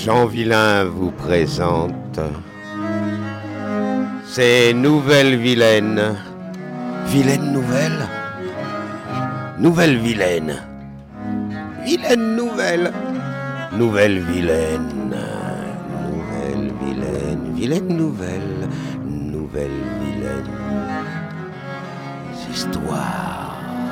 Jean Villain vous présente ces Nouvelle-Vilaine. Vilaine nouvelle, nouvelle vilaine, vilaine nouvelle, nouvelle vilaine, nouvelle vilaine, vilaine nouvelle, nouvelle vilaine histoire.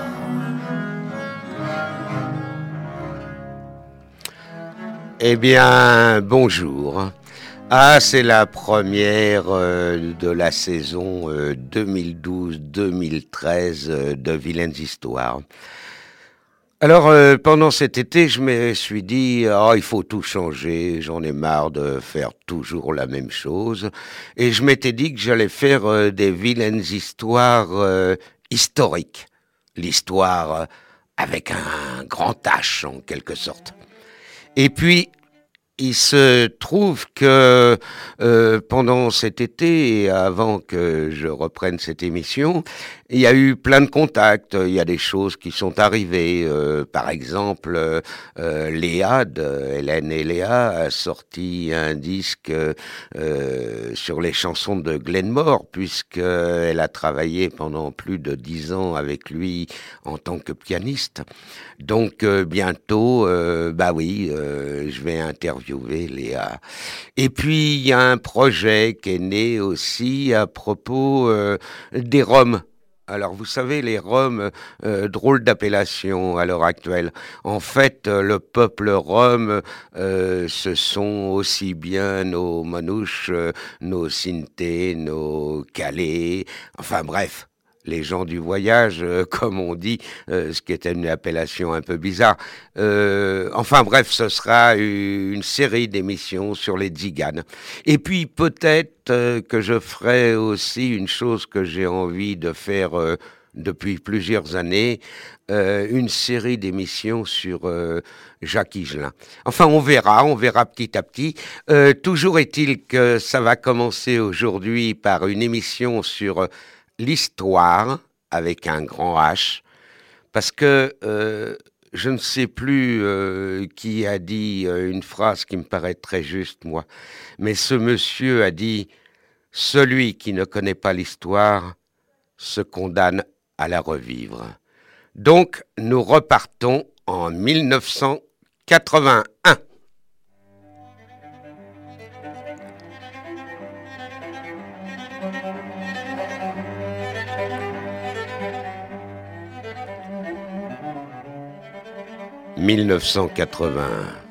Eh bien, bonjour. Ah, c'est la première de la saison 2012-2013 de Vilaines Histoires. Alors, pendant cet été, je me suis dit, il faut tout changer, j'en ai marre de faire toujours la même chose. Et je m'étais dit que j'allais faire des Vilaines Histoires historiques. L'histoire avec un grand H, en quelque sorte. Et puis, il se trouve que pendant cet été, et avant que je reprenne cette émission, il y a eu plein de contacts, il y a des choses qui sont arrivées. Par exemple, Léa, de Hélène et Léa, a sorti un disque sur les chansons de Glenmore, puisqu'elle a travaillé pendant plus de 10 ans avec lui en tant que pianiste. Donc bientôt, je vais interviewer Léa. Et puis il y a un projet qui est né aussi à propos des Roms. Alors vous savez, les Roms, drôle d'appellation à l'heure actuelle. En fait, le peuple Rom, ce sont aussi bien nos Manouches, nos Sintés, nos Calais, enfin bref. Les gens du voyage, comme on dit, ce qui était une appellation un peu bizarre. Ce sera une série d'émissions sur les Tziganes. Et puis peut-être que je ferai aussi une chose que j'ai envie de faire depuis plusieurs années, une série d'émissions sur Jacques Higelin. Enfin, on verra petit à petit. Toujours est-il que ça va commencer aujourd'hui par une émission sur l'histoire, avec un grand H, parce que je ne sais plus qui a dit une phrase qui me paraît très juste, moi, mais ce monsieur a dit « Celui qui ne connaît pas l'histoire se condamne à la revivre ». Donc, nous repartons en 1981. 1981.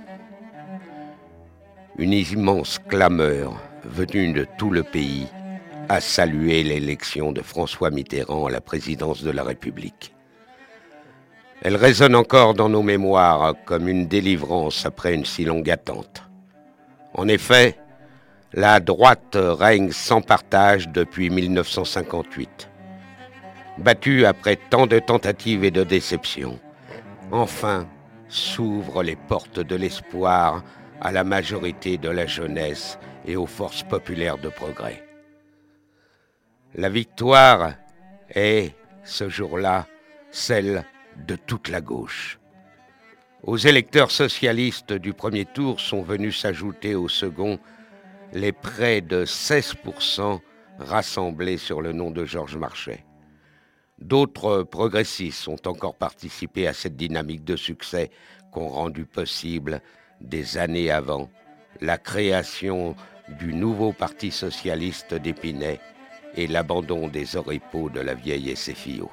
Une immense clameur venue de tout le pays a salué l'élection de François Mitterrand à la présidence de la République. Elle résonne encore dans nos mémoires comme une délivrance après une si longue attente. En effet, la droite règne sans partage depuis 1958. Battue après tant de tentatives et de déceptions, enfin s'ouvrent les portes de l'espoir à la majorité de la jeunesse et aux forces populaires de progrès. La victoire est, ce jour-là, celle de toute la gauche. Aux électeurs socialistes du premier tour sont venus s'ajouter au second les près de 16% rassemblés sur le nom de Georges Marchais. D'autres progressistes ont encore participé à cette dynamique de succès qu'ont rendu possible des années avant la création du nouveau Parti socialiste d'Épinay et l'abandon des oripeaux de la vieille SFIO.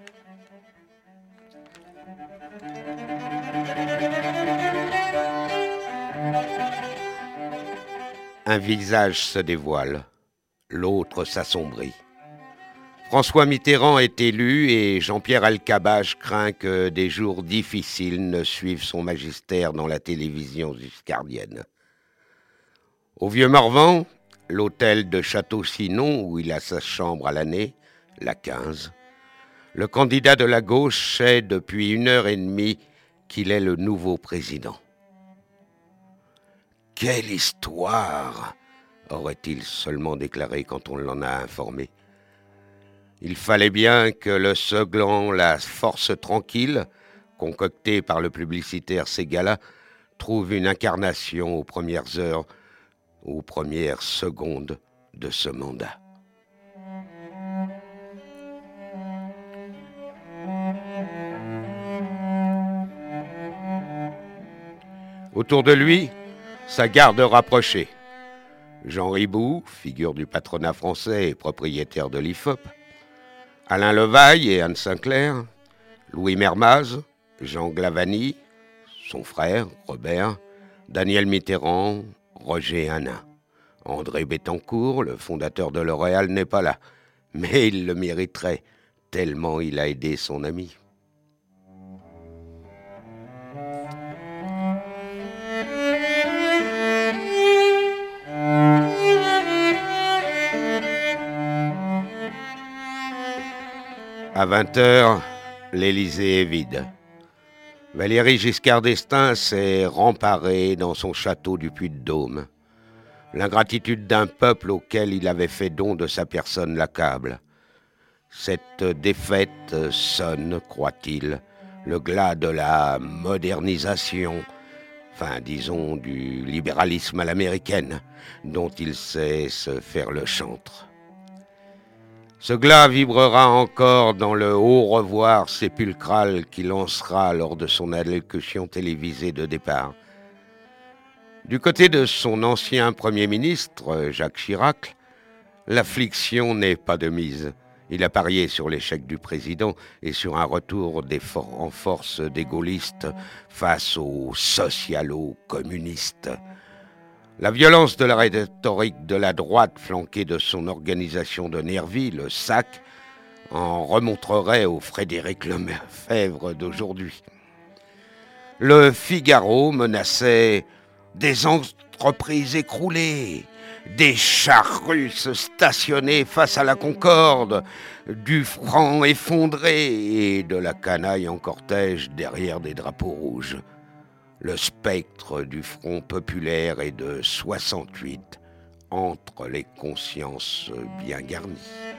Un visage se dévoile, l'autre s'assombrit. François Mitterrand est élu et Jean-Pierre Elkabbach craint que des jours difficiles ne suivent son magistère dans la télévision giscardienne. Au Vieux-Morvan, l'hôtel de Château-Chinon, où il a sa chambre à l'année, la 15, le candidat de la gauche sait depuis 1h30 qu'il est le nouveau président. « Quelle histoire !» aurait-il seulement déclaré quand on l'en a informé. Il fallait bien que le second, la force tranquille, concoctée par le publicitaire Ségala, trouve une incarnation aux premières heures, aux premières secondes de ce mandat. Autour de lui, sa garde rapprochée. Jean Ribou, figure du patronat français et propriétaire de l'IFOP, Alain Levaille et Anne Sinclair, Louis Mermaz, Jean Glavany, son frère Robert, Daniel Mitterrand, Roger Hanin. André Bettencourt, le fondateur de L'Oréal, n'est pas là, mais il le mériterait, tellement il a aidé son ami. À 20h, l'Élysée est vide. Valéry Giscard d'Estaing s'est remparé dans son château du Puy-de-Dôme. L'ingratitude d'un peuple auquel il avait fait don de sa personne l'accable. Cette défaite sonne, croit-il, le glas de la modernisation, enfin disons du libéralisme à l'américaine, dont il sait se faire le chantre. Ce glas vibrera encore dans le au revoir sépulcral qu'il lancera lors de son allocution télévisée de départ. Du côté de son ancien Premier ministre, Jacques Chirac, l'affliction n'est pas de mise. Il a parié sur l'échec du président et sur un retour en force des gaullistes face aux socialo-communistes. La violence de la rhétorique de la droite, flanquée de son organisation de nervis, le SAC, en remontrerait au Frédéric Lefebvre d'aujourd'hui. Le Figaro menaçait des entreprises écroulées, des chars russes stationnés face à la Concorde, du franc effondré et de la canaille en cortège derrière des drapeaux rouges. Le spectre du Front populaire et de 68 entre les consciences bien garnies.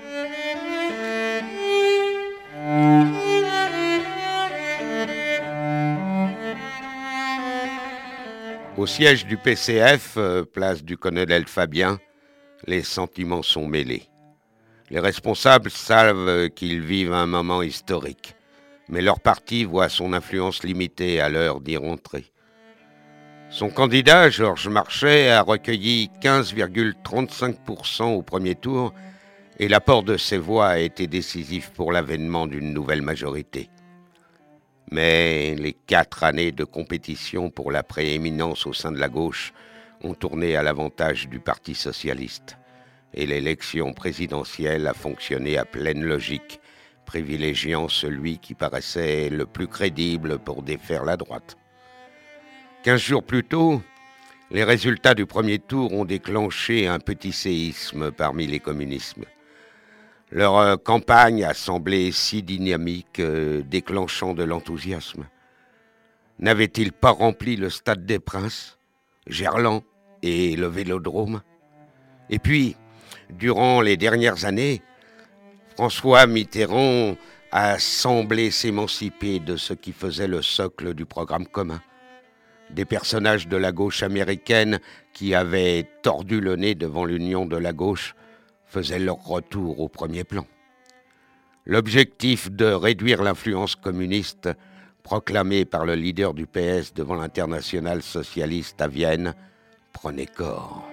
Au siège du PCF, place du colonel Fabien, les sentiments sont mêlés. Les responsables savent qu'ils vivent un moment historique, mais leur parti voit son influence limitée à l'heure d'y rentrer. Son candidat, Georges Marchais, a recueilli 15,35% au premier tour et l'apport de ses voix a été décisif pour l'avènement d'une nouvelle majorité. Mais les 4 années de compétition pour la prééminence au sein de la gauche ont tourné à l'avantage du Parti socialiste et l'élection présidentielle a fonctionné à pleine logique, privilégiant celui qui paraissait le plus crédible pour défaire la droite. 15 jours plus tôt, les résultats du premier tour ont déclenché un petit séisme parmi les communistes. Leur campagne a semblé si dynamique, déclenchant de l'enthousiasme. N'avait-il pas rempli le Stade des Princes, Gerland et le Vélodrome ? Et puis, durant les dernières années, François Mitterrand a semblé s'émanciper de ce qui faisait le socle du programme commun. Des personnages de la gauche américaine qui avaient tordu le nez devant l'union de la gauche faisaient leur retour au premier plan. L'objectif de réduire l'influence communiste, proclamé par le leader du PS devant l'internationale socialiste à Vienne, prenait corps.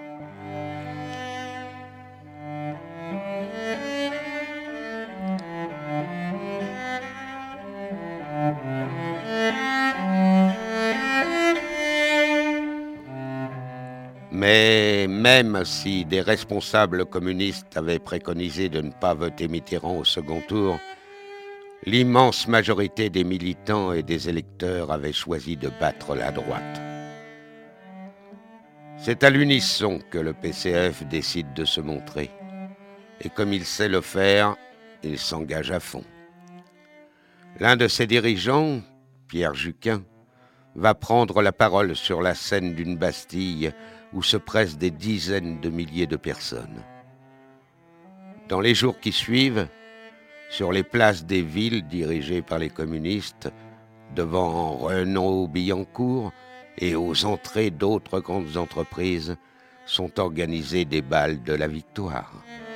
Mais même si des responsables communistes avaient préconisé de ne pas voter Mitterrand au second tour, l'immense majorité des militants et des électeurs avaient choisi de battre la droite. C'est à l'unisson que le PCF décide de se montrer. Et comme il sait le faire, il s'engage à fond. L'un de ses dirigeants, Pierre Juquin, va prendre la parole sur la scène d'une Bastille où se pressent des dizaines de milliers de personnes. Dans les jours qui suivent, sur les places des villes dirigées par les communistes, devant Renaud Billancourt, et aux entrées d'autres grandes entreprises sont organisés des bals de la victoire.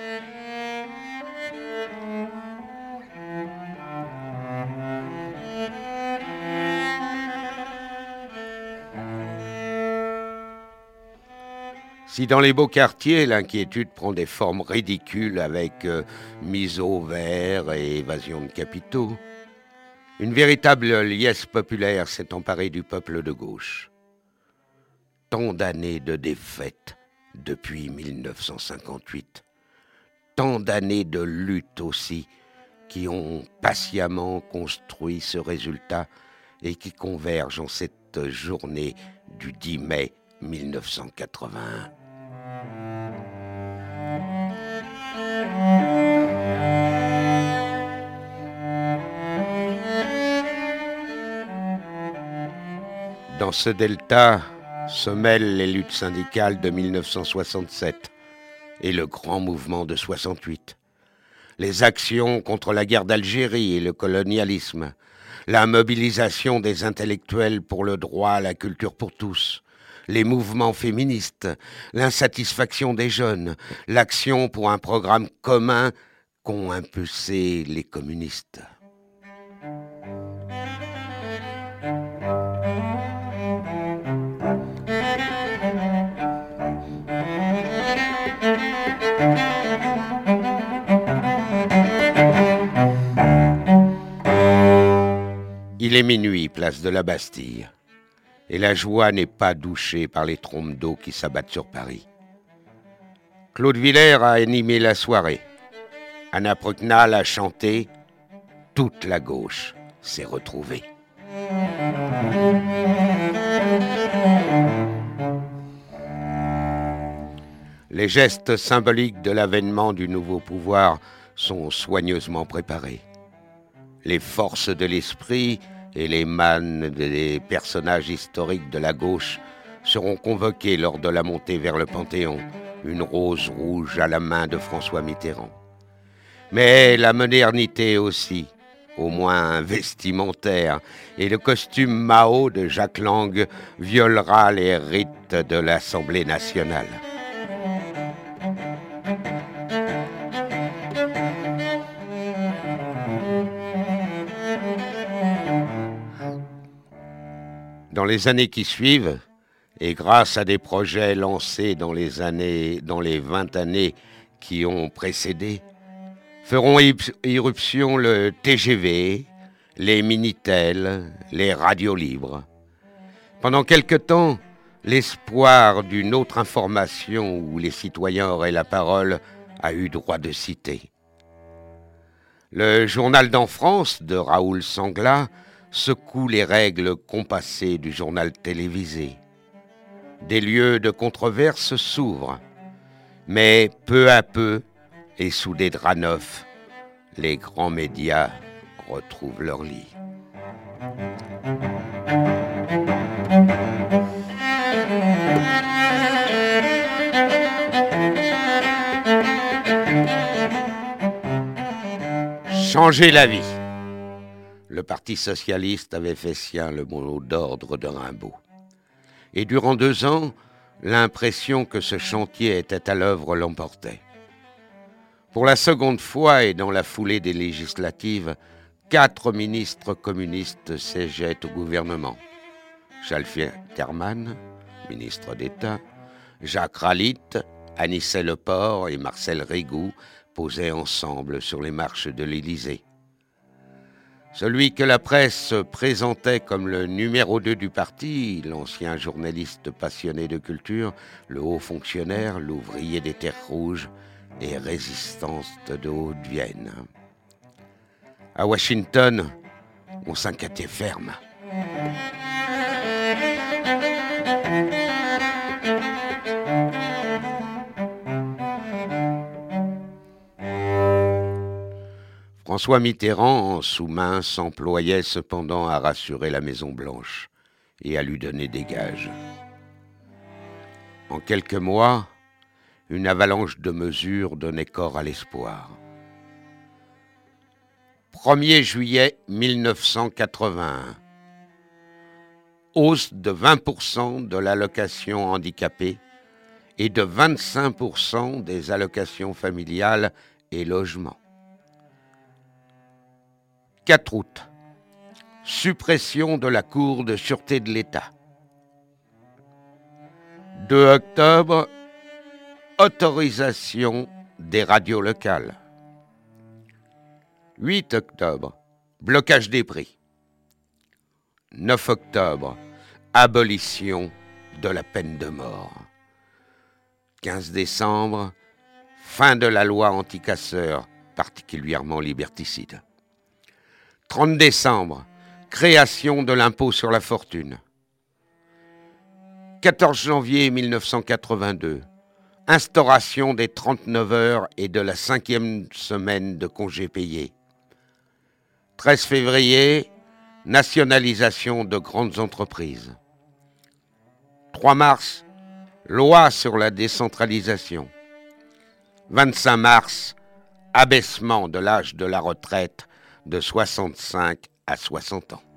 Si dans les beaux quartiers, l'inquiétude prend des formes ridicules avec mise au vert et évasion de capitaux, une véritable liesse populaire s'est emparée du peuple de gauche. Tant d'années de défaites depuis 1958, tant d'années de lutte aussi, qui ont patiemment construit ce résultat et qui convergent en cette journée du 10 mai 1981. Dans ce delta se mêlent les luttes syndicales de 1967 et le grand mouvement de 68. Les actions contre la guerre d'Algérie et le colonialisme, la mobilisation des intellectuels pour le droit à la culture pour tous, les mouvements féministes, l'insatisfaction des jeunes, l'action pour un programme commun qu'ont impulsé les communistes. Il est minuit, place de la Bastille, et la joie n'est pas douchée par les trompes d'eau qui s'abattent sur Paris. Claude Villers a animé la soirée. Anna Prucknall a chanté. Toute la gauche s'est retrouvée. Les gestes symboliques de l'avènement du nouveau pouvoir sont soigneusement préparés. Les forces de l'esprit et les mânes des personnages historiques de la gauche seront convoqués lors de la montée vers le Panthéon, une rose rouge à la main de François Mitterrand. Mais la modernité aussi, au moins vestimentaire, et le costume Mao de Jacques Lang violera les rites de l'Assemblée nationale. Dans les années qui suivent, et grâce à des projets lancés dans les 20 années qui ont précédé, feront irruption le TGV, les Minitel, les radios libres. Pendant quelque temps, l'espoir d'une autre information où les citoyens auraient la parole a eu droit de cité. Le journal d'En France de Raoul Sangla secoue les règles compassées du journal télévisé. Des lieux de controverse s'ouvrent, mais peu à peu, et sous des draps neufs, les grands médias retrouvent leur lit. Changer la vie. Le Parti socialiste avait fait sien le mot d'ordre de Rimbaud. Et durant 2 ans, l'impression que ce chantier était à l'œuvre l'emportait. Pour la seconde fois et dans la foulée des législatives, 4 ministres communistes siégeaient au gouvernement. Charles Terman, ministre d'État, Jacques Ralite, Anicet Leport et Marcel Rigoux posaient ensemble sur les marches de l'Élysée. Celui que la presse présentait comme le numéro 2 du parti, l'ancien journaliste passionné de culture, le haut fonctionnaire, l'ouvrier des Terres Rouges et résistante de Haute-Vienne. À Washington, on s'inquiétait ferme. François Mitterrand, en sous-main, s'employait cependant à rassurer la Maison-Blanche et à lui donner des gages. En quelques mois, une avalanche de mesures donnait corps à l'espoir. 1er juillet 1981. hausse de 20% de l'allocation handicapée et de 25% des allocations familiales et logements. 4 août, suppression de la Cour de sûreté de l'État. 2 octobre, autorisation des radios locales. 8 octobre, blocage des prix. 9 octobre, abolition de la peine de mort. 15 décembre, fin de la loi anti-casseurs, particulièrement liberticide. 30 décembre, création de l'impôt sur la fortune. 14 janvier 1982, instauration des 39 heures et de la 5e semaine de congés payés. 13 février, nationalisation de grandes entreprises. 3 mars, loi sur la décentralisation. 25 mars, abaissement de l'âge de la retraite de 65 à 60 ans.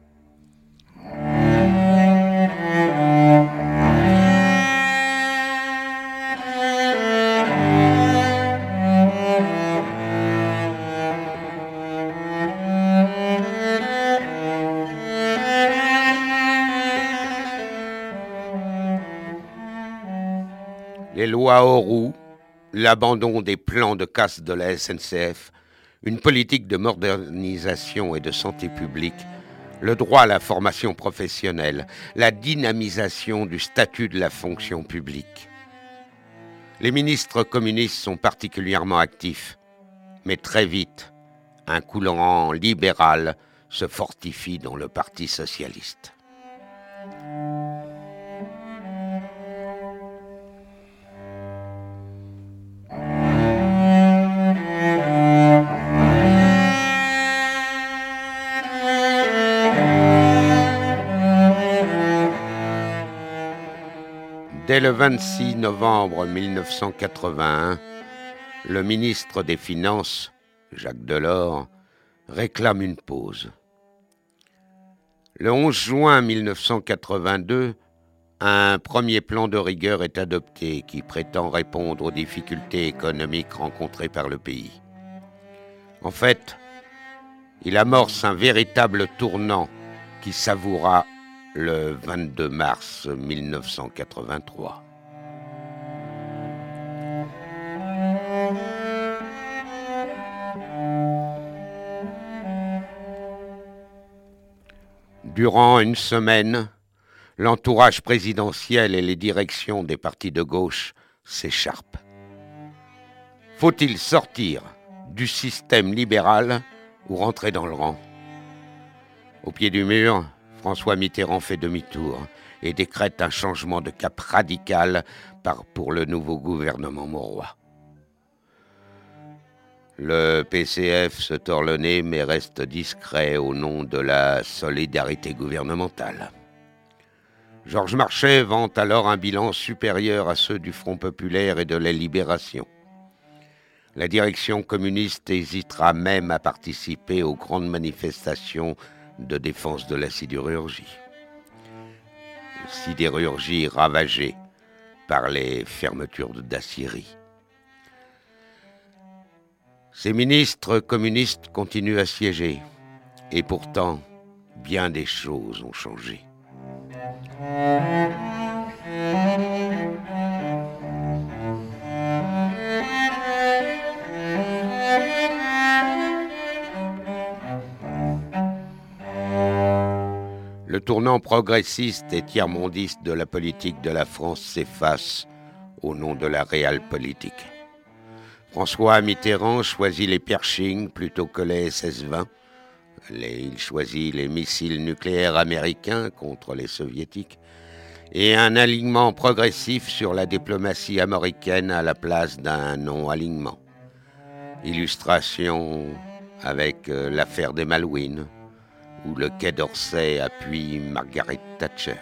Les lois Auroux, l'abandon des plans de casse de la SNCF, une politique de modernisation et de santé publique, le droit à la formation professionnelle, la dynamisation du statut de la fonction publique. Les ministres communistes sont particulièrement actifs, mais très vite, un courant libéral se fortifie dans le Parti socialiste. Dès le 26 novembre 1981, le ministre des Finances, Jacques Delors, réclame une pause. Le 11 juin 1982, un premier plan de rigueur est adopté qui prétend répondre aux difficultés économiques rencontrées par le pays. En fait, il amorce un véritable tournant qui savoura le 22 mars 1983. Durant une semaine, l'entourage présidentiel et les directions des partis de gauche s'écharpent. Faut-il sortir du système libéral ou rentrer dans le rang ? Au pied du mur, François Mitterrand fait demi-tour et décrète un changement de cap radical pour le nouveau gouvernement Mauroy. Le PCF se tord le nez mais reste discret au nom de la solidarité gouvernementale. Georges Marchais vante alors un bilan supérieur à ceux du Front populaire et de la Libération. La direction communiste hésitera même à participer aux grandes manifestations de défense de la sidérurgie. Sidérurgie ravagée par les fermetures d'aciéries. Ces ministres communistes continuent à siéger, et pourtant, bien des choses ont changé. Le tournant progressiste et tiers-mondiste de la politique de la France s'efface au nom de la réelle politique. François Mitterrand choisit les Pershing plutôt que les SS-20. Il choisit les missiles nucléaires américains contre les soviétiques et un alignement progressif sur la diplomatie américaine à la place d'un non-alignement. Illustration avec l'affaire des Malouines, où le Quai d'Orsay appuie Margaret Thatcher.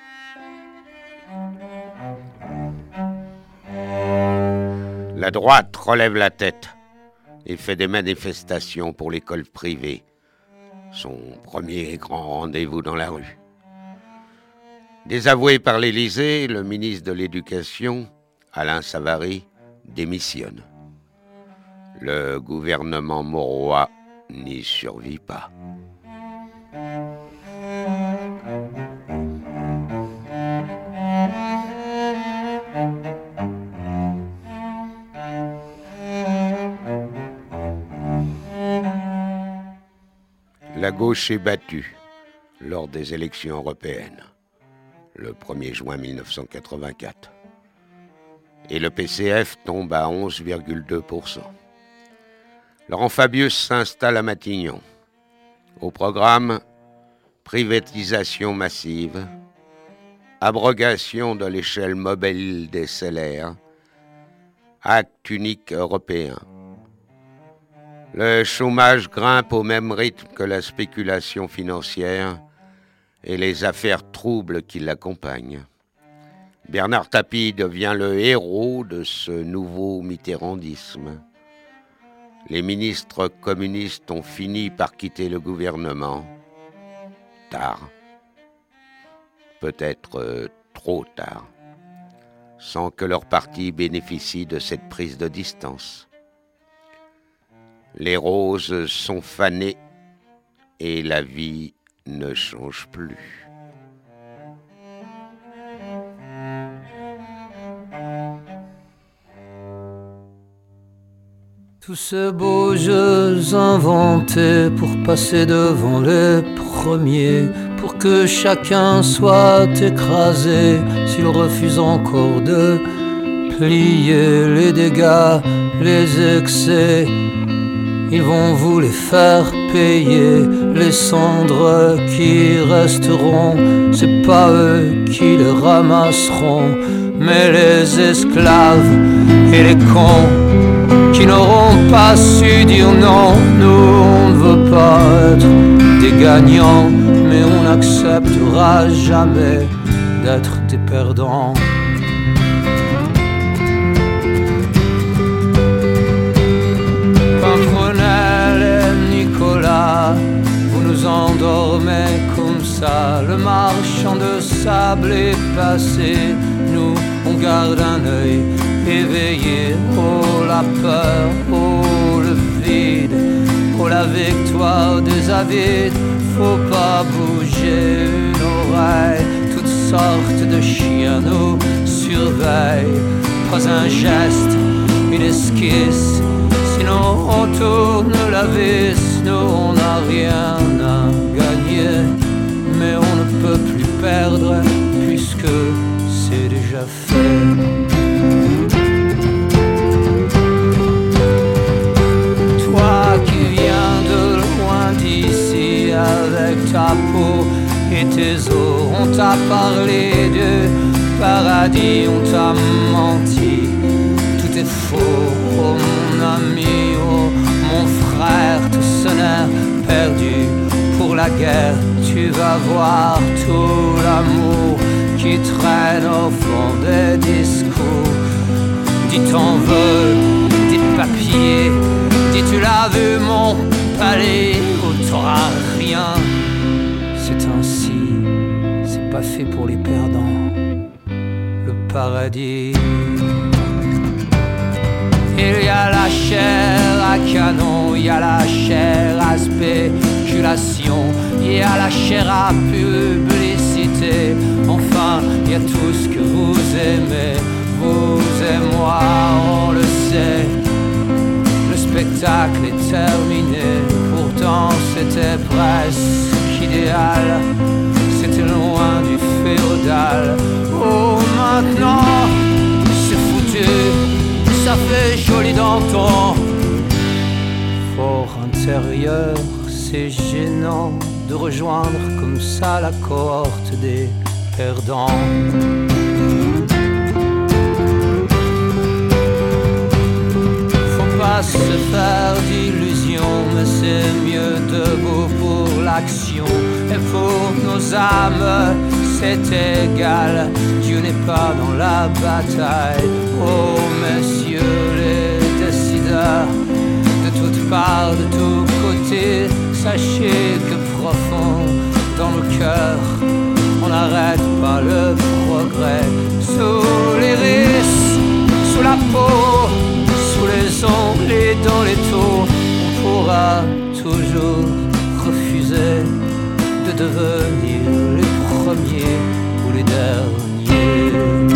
La droite relève la tête et fait des manifestations pour l'école privée, son premier grand rendez-vous dans la rue. Désavoué par l'Élysée, le ministre de l'Éducation, Alain Savary, démissionne. Le gouvernement Mauroy n'y survit pas. La gauche est battue lors des élections européennes, le 1er juin 1984. Et le PCF tombe à 11,2%. Laurent Fabius s'installe à Matignon. Au programme, privatisation massive, abrogation de l'échelle mobile des salaires, acte unique européen. Le chômage grimpe au même rythme que la spéculation financière et les affaires troubles qui l'accompagnent. Bernard Tapie devient le héros de ce nouveau mitterrandisme. Les ministres communistes ont fini par quitter le gouvernement. Tard. Peut-être trop tard. Sans que leur parti bénéficie de cette prise de distance. Les roses sont fanées et la vie ne change plus. Tous ces beaux jeux inventés pour passer devant les premiers, pour que chacun soit écrasé s'il refuse encore de plier les dégâts, les excès. Ils vont vous les faire payer, les cendres qui resteront, c'est pas eux qui les ramasseront, mais les esclaves et les cons qui n'auront pas su dire non. Nous on ne veut pas être des gagnants, mais on n'acceptera jamais d'être des perdants. Vous nous endormez comme ça, le marchand de sable est passé, nous on garde un œil éveillé. Oh la peur, oh le vide, oh la victoire des avides, faut pas bouger une oreille, toutes sortes de chiens nous surveillent, pas un geste, une esquisse, sinon on tourne la vis. Nous on n'a rien à gagner, mais on ne peut plus perdre puisque c'est déjà fait. Toi qui viens de loin d'ici avec ta peau et tes os, on t'a parlé de paradis, on t'a menti, tout est faux, oh mon ami, oh mon frère, tout ce n'est perdu pour la guerre. Tu vas voir tout l'amour qui traîne au fond des discours. Dis t'en veux des papiers, dis tu l'as vu mon palais, où t'auras rien. C'est ainsi, c'est pas fait pour les perdants, le paradis. Il y a la chair à canon, il y a la chair à spéculation, il y a la chair à publicité. Enfin, il y a tout ce que vous aimez, vous et moi, on le sait. Le spectacle est terminé, pourtant c'était presque idéal. C'était loin du féodal. Oh, maintenant, c'est foutu. Ça fait joli dans ton fort intérieur, c'est gênant de rejoindre comme ça la cohorte des perdants. Faut pas se faire d'illusions, mais c'est mieux debout pour l'action. Et pour nos âmes, c'est égal, Dieu n'est pas dans la bataille. Oh messieurs les décideurs, de toutes parts, de tous côtés, sachez que profond dans nos cœurs, on n'arrête pas enfin le progrès. Sous les risques, sous la peau, sous les ongles et dans les taux, on pourra toujours refuser de devenir les premiers ou les derniers.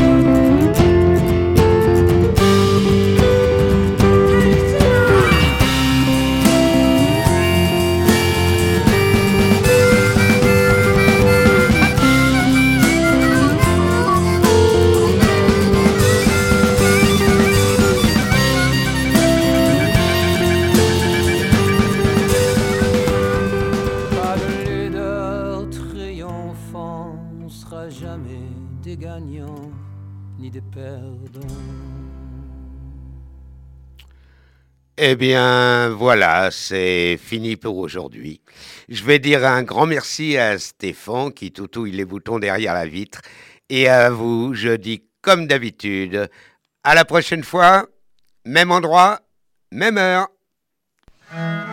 Eh bien, voilà, c'est fini pour aujourd'hui. Je vais dire un grand merci à Stéphane qui toutouille les boutons derrière la vitre. Et à vous, je dis comme d'habitude, à la prochaine fois, même endroit, même heure.